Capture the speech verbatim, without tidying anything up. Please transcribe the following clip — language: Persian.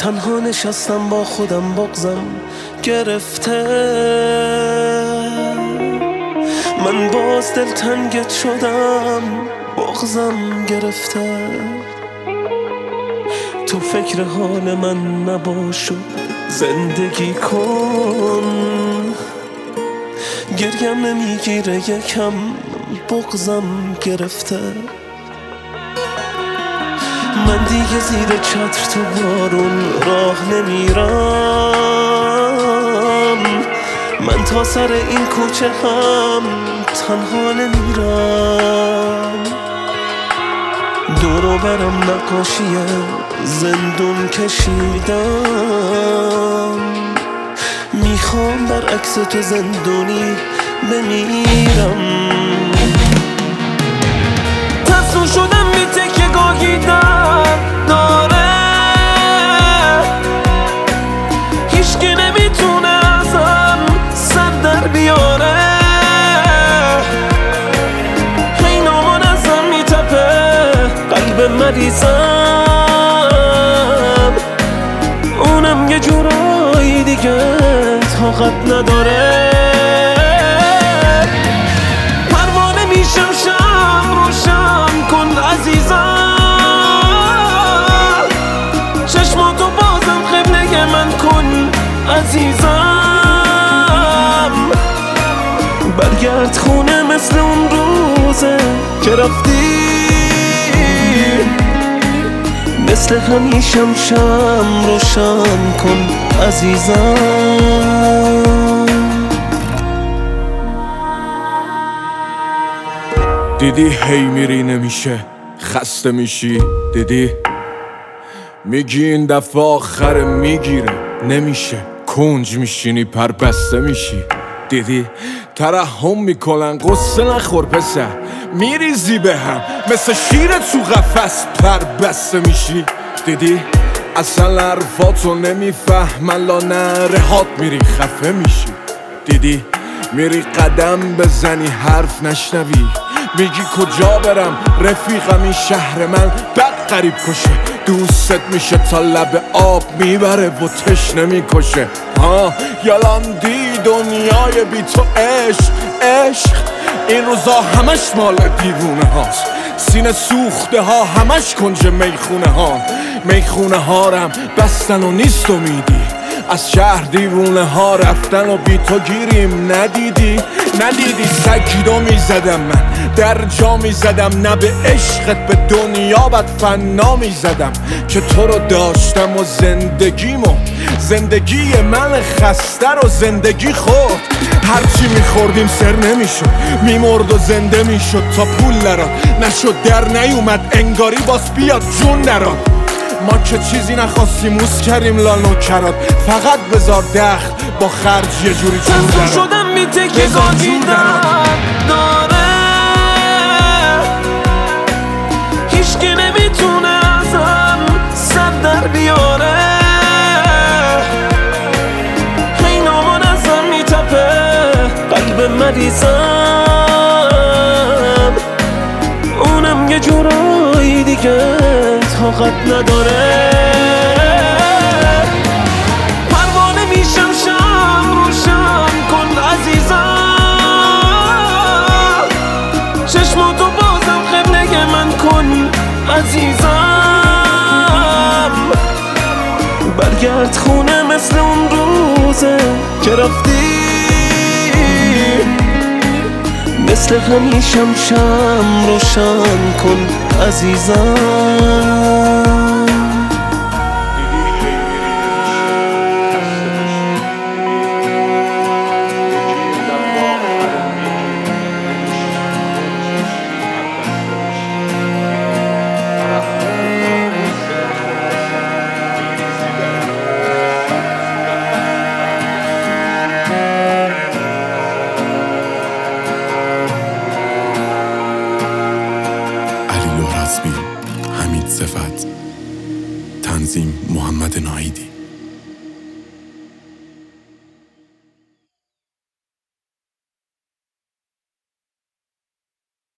تنها نشستم با خودم بغضم گرفته، من باز دلتنگت شدم بغضم گرفته. تو فکر حال من نباش و زندگی کن، گریم نمیگیره یکم بغضم گرفته. من دیگه زیر چتر تو بارون راه نمیرم، من تا سر این کوچه هم تنها نمیرم. دورو برم نقاشی زندون کشیدم، میخوام برعکس تو زندونی بمیرم. تسلو شدم بی تکه گاهی در داره، هیچکی نمیتونه ازم سر در بیاره. هی نامان ازم میتپه قلب مریضم، اونم یه جورایی دیگه طاقت نداره. پروانه میشم شم روشن کن عزیزم، چشماتو بازم قبله من کن عزیزم. برگرد خونه مثل اون روزه که رفتی، مثل همیشم شم روشن کن عزیزم. دیدی هی میری نمیشه خسته میشی، دیدی میگی این دفعه آخر میگیره نمیشه، کنج میشینی پر بسته میشی. دیدی ترحم میکنن قصه نخور پسر، میریزی به هم مثل شیر تو قفس پر بسته میشی. دیدی اصلا حرفاتو نمیفهمن لا نرهات میری خفه میشی. دیدی میری قدم بزنی حرف نشنوی، میگی کجا برم رفیقم این شهر من بد قریب کشه، دوست میشه تا لب آب میبره و تشنه میکشه. ها یالاندی دنیای بی تو عشق عشق، این روزا همش مال دیوونه هاست، سینه سوخته ها همش کنج میخونه ها. میخونه ها رم بستن و نیست امیدی، از شهر دیوونه ها رفتن و بی تو گیریم. ندیدی ندیدی سگیدو میزدم من در جا میزدم، نه به عشقت به دنیا بد فنا میزدم که تو رو داشتم و زندگیمو زندگی من خسته رو زندگی خورد. هرچی میخوردیم سر نمیشد، میمرد و زنده میشد تا پول نراد نشد در نیومد انگاری باز بیاد جون نراد. ما که چیزی نخواستیم موس کردیم لانو کراد، فقط بذار دخل با خرج یه جوری چون دراد. تسلو شدم بی تکه گاهی در داره، هیچکی نمیتونه ازم سر در بیاره. هی نامان ازم میتپه قلب مریضم، اونم یه جورایی دیگه طاقت نداره. پروانه میشم شم روشن کن عزیزم، چشماتو بازم قبله من کن عزیزم. برگرد خونه مثل اون روزه که رفتی، مثل همیشم شم روشن کن عزیزم. حمید صفت، تنظیم محمد ناهیدی.